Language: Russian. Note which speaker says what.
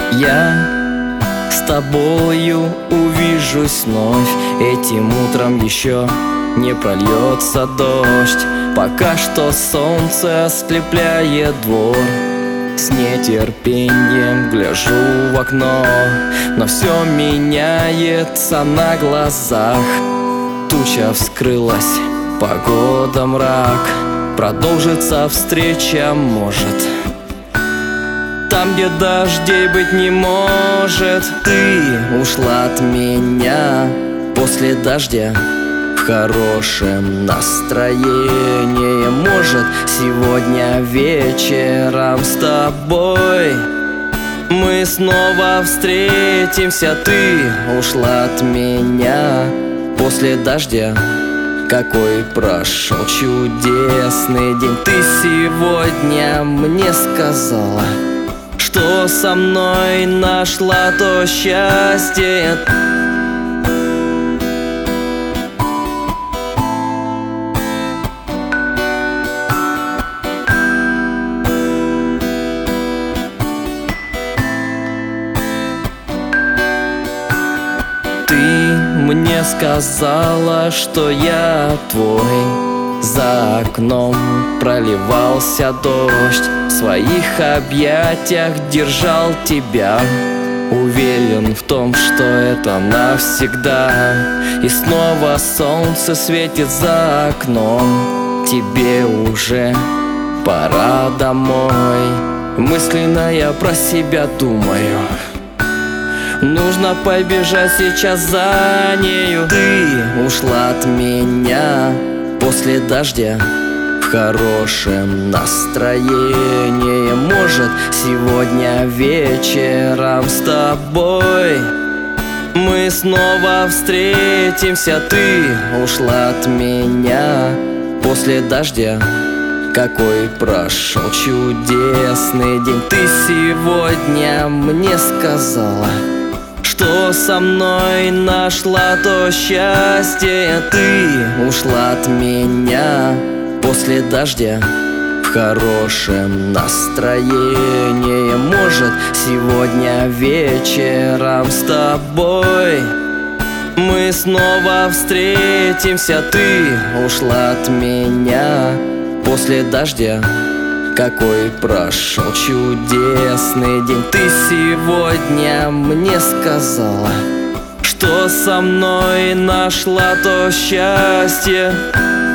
Speaker 1: Я с тобою увижусь вновь. Этим утром еще не прольется дождь. Пока что солнце ослепляет двор. С нетерпением гляжу в окно, но все меняется на глазах. Туча вскрылась, погода мрак. Продолжится встреча, может. Там, где дождей быть не может. Ты ушла от меня после дождя в хорошем настроении. Может, сегодня вечером с тобой мы снова встретимся. Ты ушла от меня после дождя. Какой прошел чудесный день. Ты сегодня мне сказала, что со мной нашла то счастье. Ты мне сказала, что я твой. За окном проливался дождь. В своих объятиях держал тебя. Уверен в том, что это навсегда. И снова солнце светит за окном. Тебе уже пора домой. Мысленно я про себя думаю, нужно побежать сейчас за нею. Ты ушла от меня после дождя в хорошем настроении. Может, сегодня вечером с тобой мы снова встретимся. Ты ушла от меня после дождя. Какой прошел чудесный день. Ты сегодня мне сказала, что со мной нашла то счастье. Ты ушла от меня после дождя в хорошем настроении. Может, сегодня вечером с тобой мы снова встретимся. Ты ушла от меня после дождя. Какой прошел чудесный день. Ты сегодня мне сказала, что со мной нашла то счастье.